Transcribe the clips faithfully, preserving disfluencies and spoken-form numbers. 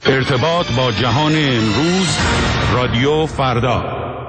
ارتباط با جهان امروز، رادیو فردا.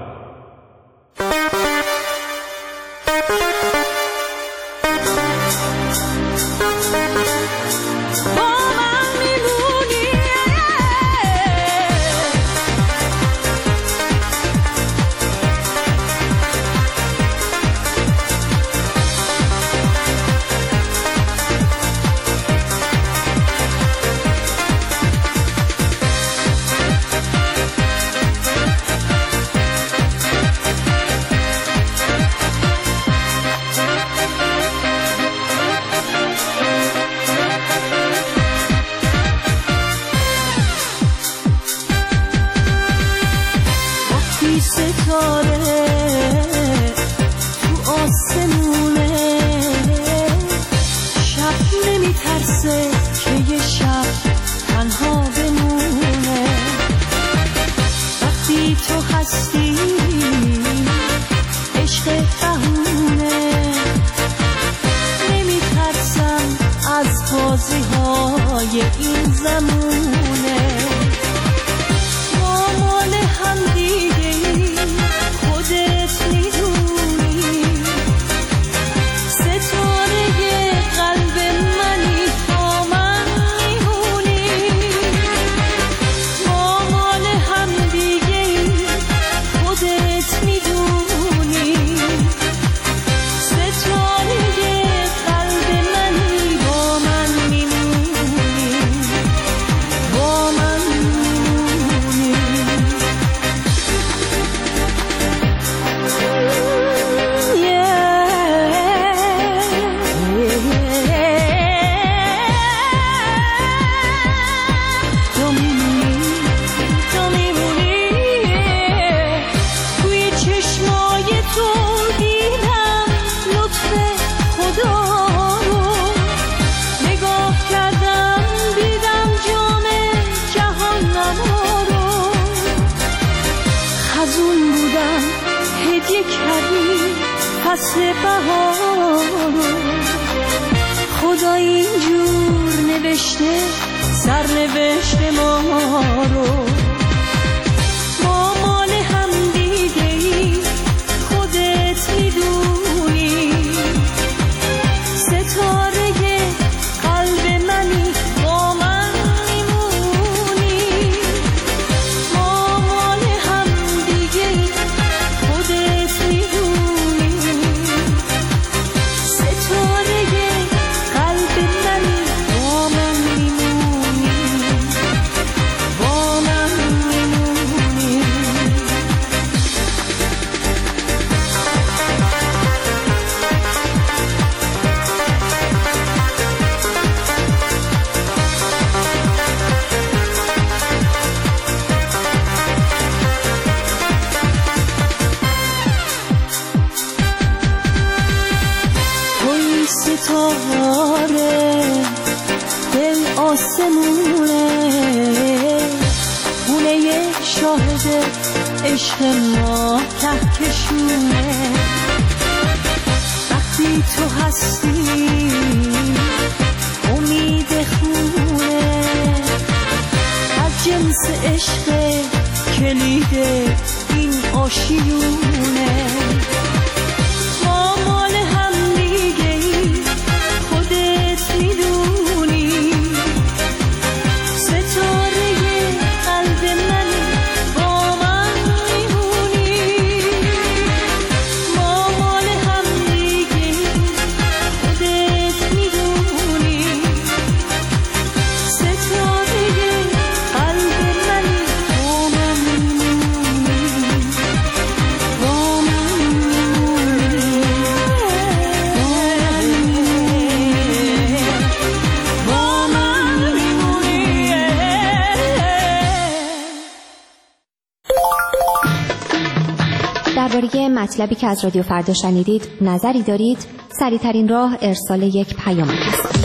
درباره مطلبی که از رادیو فردا شنیدید نظری دارید؟ سریع‌ترین راه ارسال یک پیام است.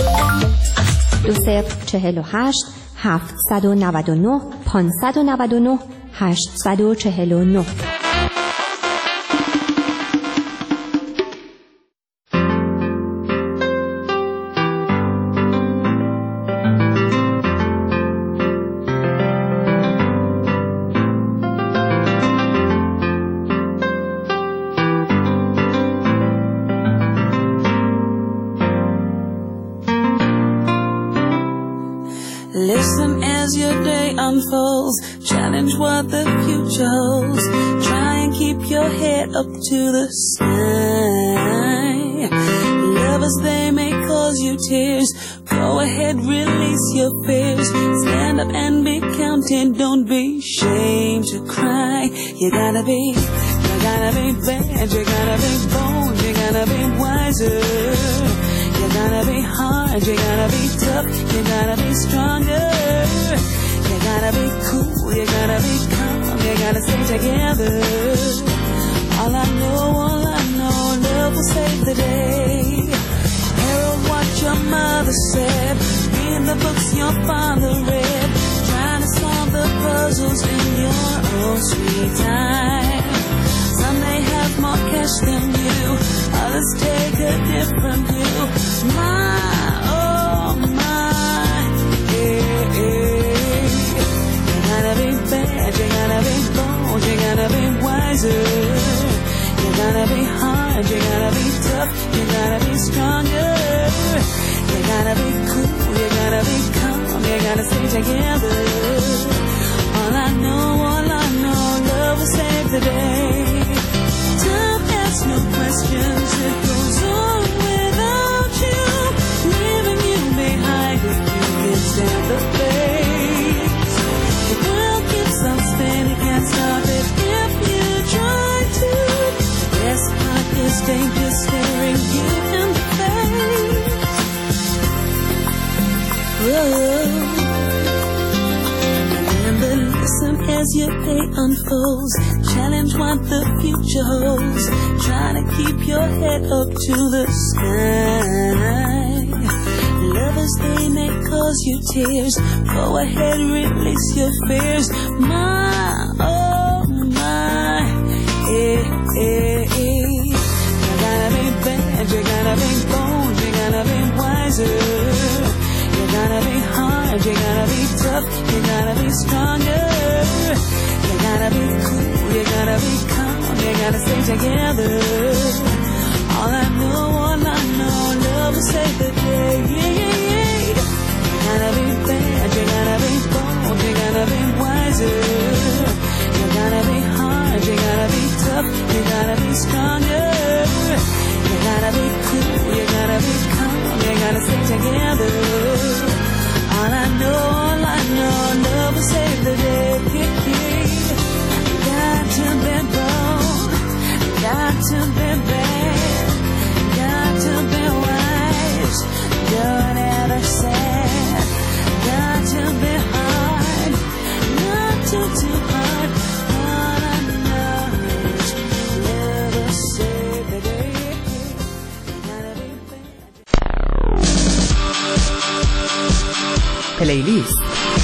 دو صفر چهل و هشت هفتصد و نود و نه پانصد و نود و نه هشتصد و چهل و نه. Listen as your day unfolds, challenge what the future holds. Try and keep your head up to the sky. Lovers, they may cause you tears. Go ahead, release your fears. Stand up and be counted, don't be ashamed to cry. You gotta be, you gotta be bad, you gotta be bold, you gotta be wiser. You gotta be hard, you gotta be tough, you gotta be stronger. You gotta be cool, you gotta be calm, you gotta stay together. All I know, all I know, love will save the day. Herald what your mother said, read the books your father read, trying to solve the puzzles in your own sweet time. Some may have more cash than you, others take a different view. My, oh my, yeah, yeah. You gotta be bad, you gotta be bold, you gotta be wiser. You gotta be hard, you gotta be tough, you gotta be stronger. You gotta be cool, you gotta be calm, you gotta stay together. All I know, all I know, love will save the day. Time asks no questions, it goes on without you, leaving you behind if you can stand the pace. The world keeps on spinning, can't stop it if you try to. This part is danger, staring you in the face. Whoa. Remember, listen as your day unfolds, challenge what the future holds. Try to keep your head up to the sky. Lovers, they may cause you tears. Go ahead, release your fears. My, oh my, eh, eh, eh. You gotta be bad, you gotta be bold, you gotta be wiser. You gotta be hard, you gotta be tough, you gotta be stronger. You gotta be cool, you gotta be calm, you gotta stay together. All I know, all I know, love will save the day. Yeah, yeah, yeah. You gotta be bad, you gotta be bold, you gotta be wiser. You gotta be hard, you gotta be tough, you gotta be stronger. You gotta be cool, you gotta be calm, you gotta stay together. All I know, all I know, love will save the day. You got to be bold, got to be bad, got to be wise, don't ever sad. Got to be hard, not too, too hard. All I know is love will save the day. Gotta be bad. پلیلیست.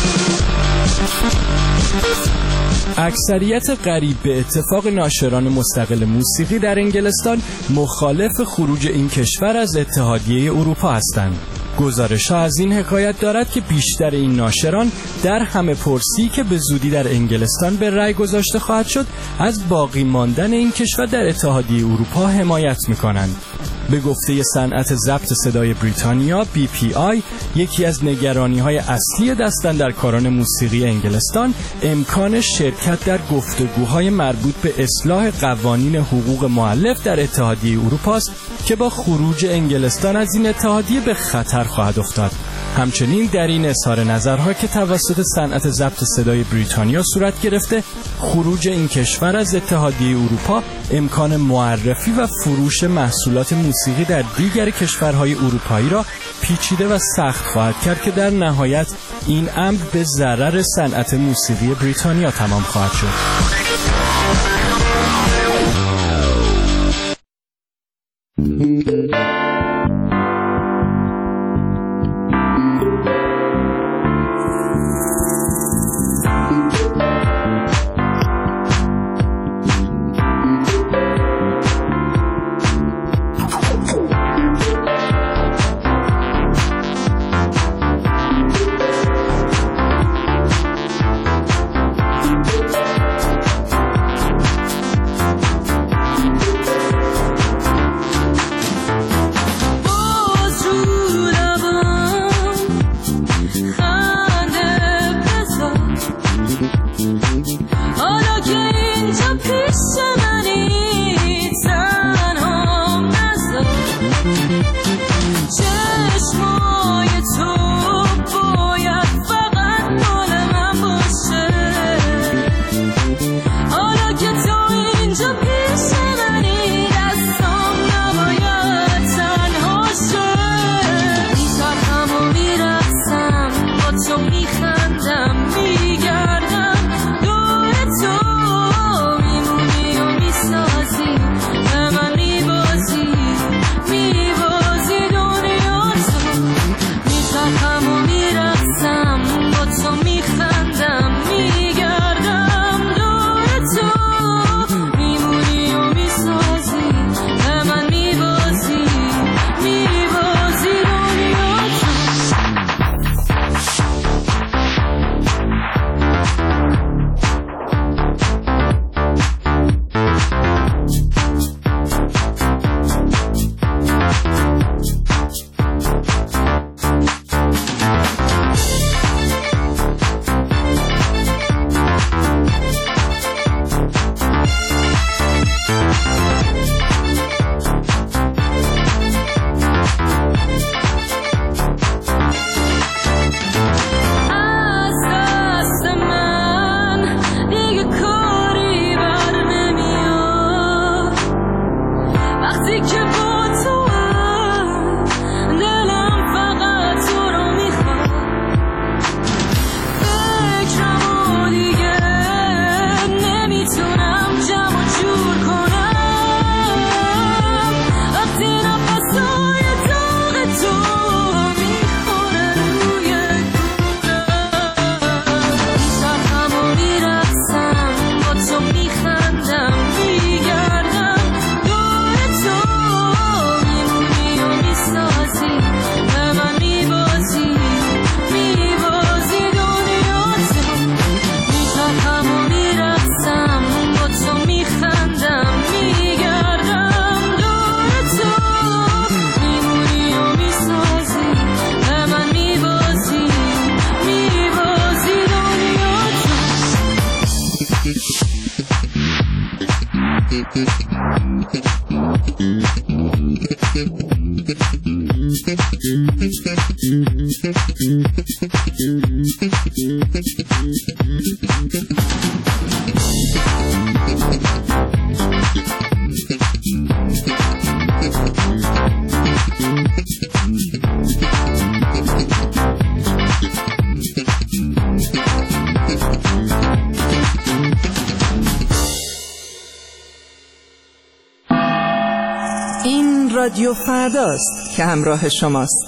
اکثریت قریب به اتفاق ناشران مستقل موسیقی در انگلستان مخالف خروج این کشور از اتحادیه اروپا هستند. گزارش‌ها از این حکایت دارد که بیشتر این ناشران در همه پرسی که به زودی در انگلستان به رأی گذاشته خواهد شد از باقی ماندن این کشور در اتحادیه اروپا حمایت می‌کنند. به گفته صنعت ضبط صدای بریتانیا بی پی آی، یکی از نگرانی‌های اصلی دستاندرکاران موسیقی انگلستان امکان شرکت در گفتگوهای مربوط به اصلاح قوانین حقوق مؤلف در اتحادیه اروپا است که با خروج انگلستان از این اتحادیه به خطر خواهد افتاد. همچنین در این اظهار نظرها که توسط صنعت ضبط صدای بریتانیا صورت گرفته، خروج این کشور از اتحادیه اروپا امکان معرفی و فروش محصولات موسیقی در دیگر کشورهای اروپایی را پیچیده و سخت خواهد کرد که در نهایت این امر به ضرر صنعت موسیقی بریتانیا تمام خواهد شد. Oh, true love, تو میخندم میگردم دور تو میمونی و میسازی به من میبازی میبازی دنیا تو میچرخم و میرقصم با تو میخندم میگردم دور تو میمونی و میسازی به من میبازی میبازی دنیا تو این رادیو فرداست که همراه شماست.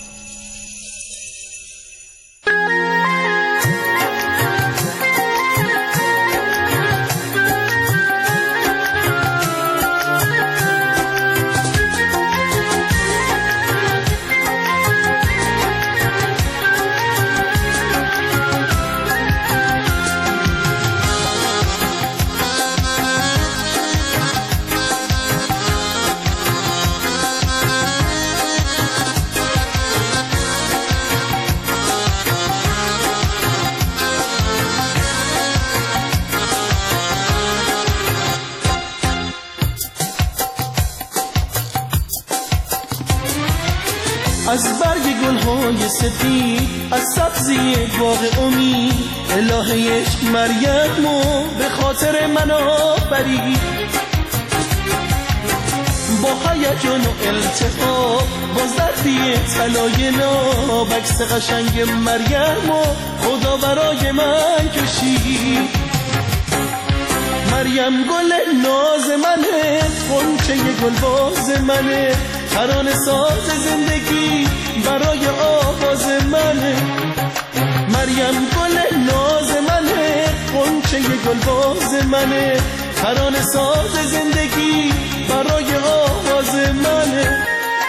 از برگ گلهای سفید از سبزی باغ امید الهه عشق مریمو به خاطر من آفرید با هیجان و التفات با ظرفی طلای ناب عکس قشنگ مریمو خدا برای من کشید. مریم گل ناز منه غنچه گلباز منه ترانه ساز زندگی برای آواز منه. مریم گل ناز منه غنچه گلباز منه ترانه ساز زندگی برای آواز منه.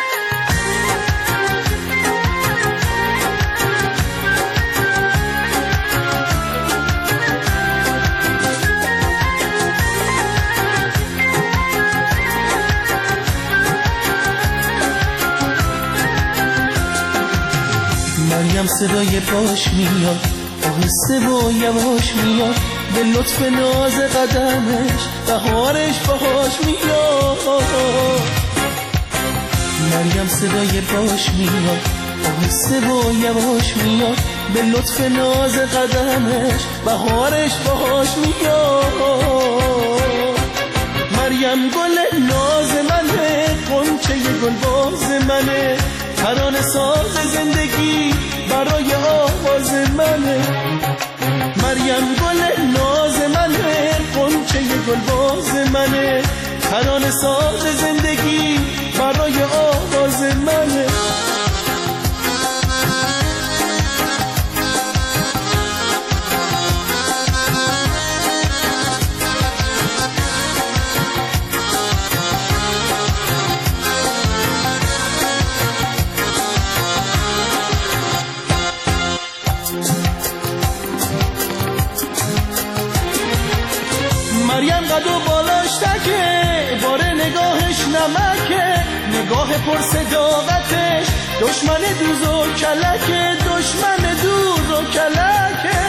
مریم صدای باش میاد آهسته و یواش میاد به لطف ناز قدمش بهارش باهاش میاد. مریم صدای باش میاد آهسته و یواش میاد به لطف ناز قدمش بهارش باهاش میاد. مریم گل ناز منه غنچه گلباز منه ترانه ساز زندگی برای آواز منه. مریم گل ناز منه، غنچه گلباز منه، ترانه ساز زندگی برای آواز منه. مریم قد و بالاش تکه، باره نگاهش نمکه، نگاه پر صداقتش دشمن دوز و کلکه، دشمن دوز و کلکه.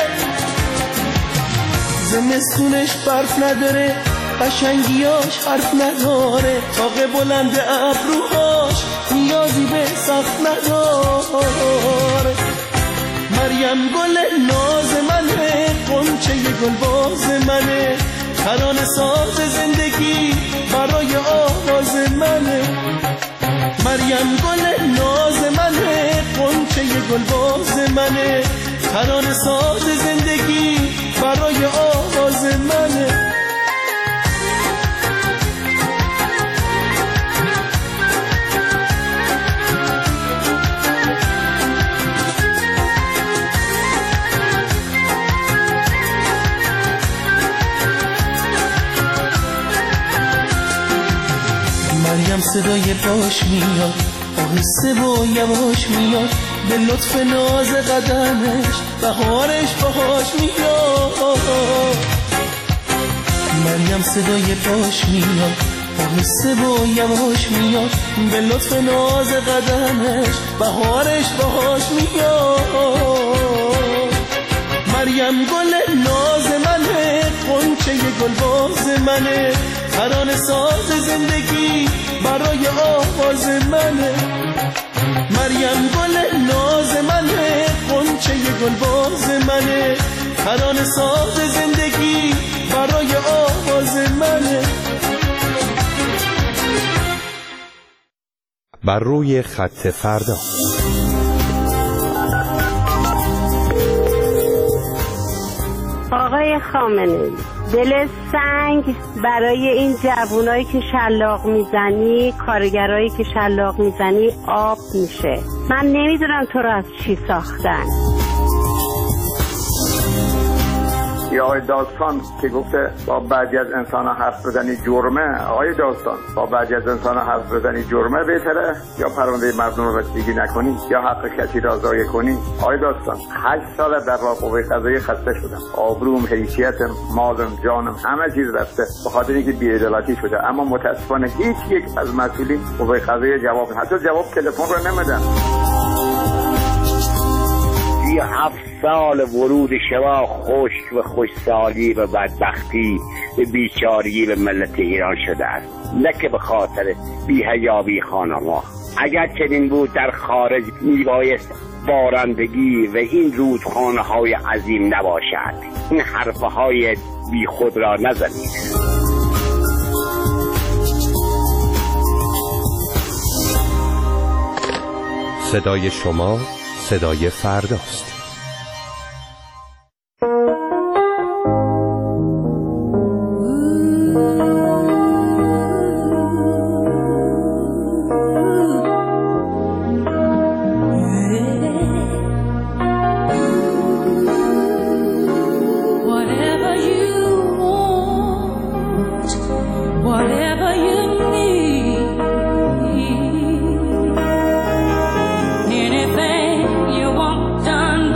زمستونش برف نداره، قشنگیاش حرف نداره، طاق بلند ابروهاش نیازی به سخت نداره. مریم گل ناز منه، غنچه گلباز منه، ترانه ساز زندگی برای آواز منه. مریم گل ناز منه، غنچه گلباز منه، ترانه ساز زندگی برای آواز منه. مریم صدای باش میاد، آهسته و یواش میاد، به لطف ناز قدمش بهارش باهاش میاد. مریم صدای باش میاد، آهسته و یواش میاد، به لطف ناز قدمش بهارش باهاش میاد. مریم گل ناز منه، غنچه گلباز منه، ترانه ساز زندگی برای آواز منه. مریم گل ناز منه، غنچه گلباز منه، ترانه ساز زندگی برای آواز منه. بر روی خط فردا. آقای خامنه‌ای، دل سنگ برای این جوانایی که شلاق میزنی، کارگرایی که شلاق میزنی آب میشه. من نمیدونم تو رو از چی ساختن. یا آقای داستان که گفته با بعضی از انسان حرف بزنی جرمه. آقای داستان، با بعضی از انسان حرف بزنی جرمه بهتره یا پرونده مردم رو رسیدگی نکنی یا حق کسی را ضایع کنی؟ آقای داستان، هشت سال در راه قوه قضاییه خسته شدم، آبروم، حیثیتم، مالم، جانم، همه چیز رفته به خاطر اینکه بی‌عدالتی شده. اما متاسفانه هیچ یک از مسئولین قوه قضاییه جواب حتی جواب تلفن رو نمیدن. هفت سال ورود شما خشک و خوشسالی و بدبختی و بیچاری به ملت ایران شده است، نه که به خاطر بی‌حیایی خانما. اگر چنین بود در خارج میبایست بارندگی و این رودخانه های عظیم نباشد. این حرفه های بی خود را نزنید. صدای شما صدای فرداست. Anything you want done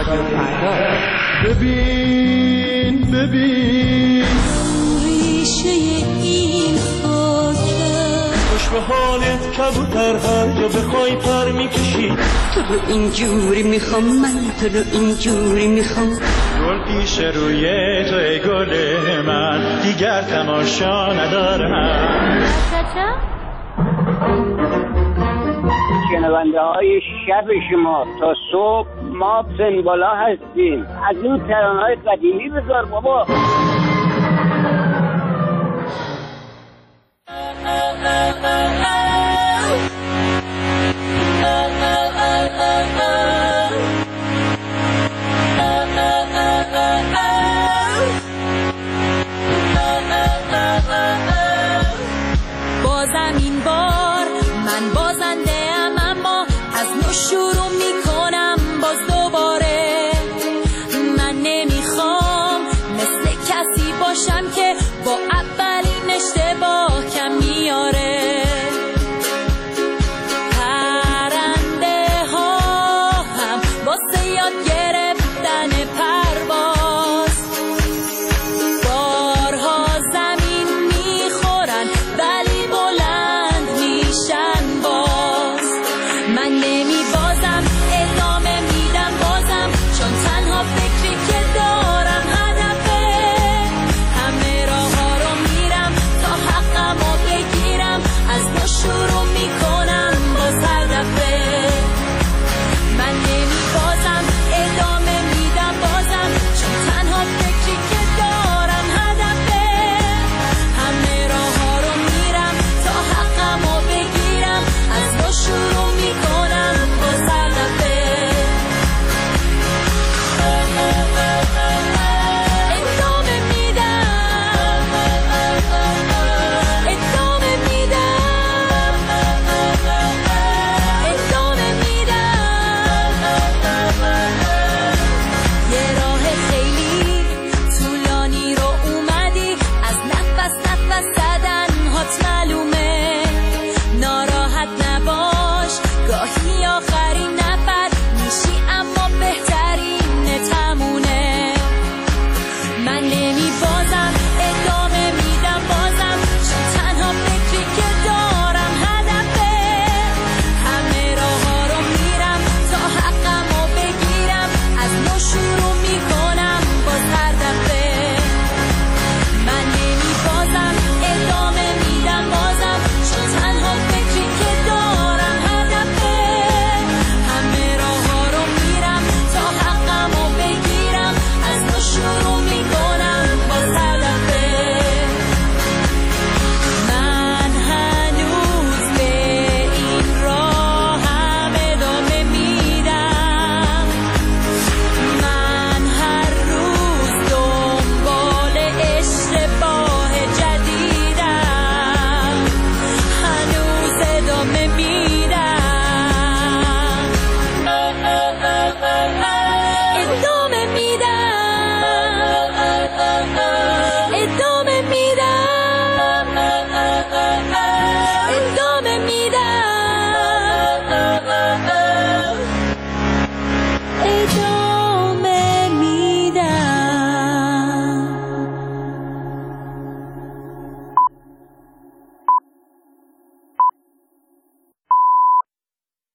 رادیو فردا. ببین ببین ریشه این خاکه، خوش به حالت کبوتر هر جا بخوای پر میکشی. تو رو اینجوری میخوام، من تو رو اینجوری میخوام. گل پیش روی تو ای گل من، دیگر تماشا ندارم. شنونده های شب شما تا صبح ما پنبالا هستیم. از اون ترانه های قدیمی بذار بابا. بازم این بار من بازنده ام، اما از نو شروع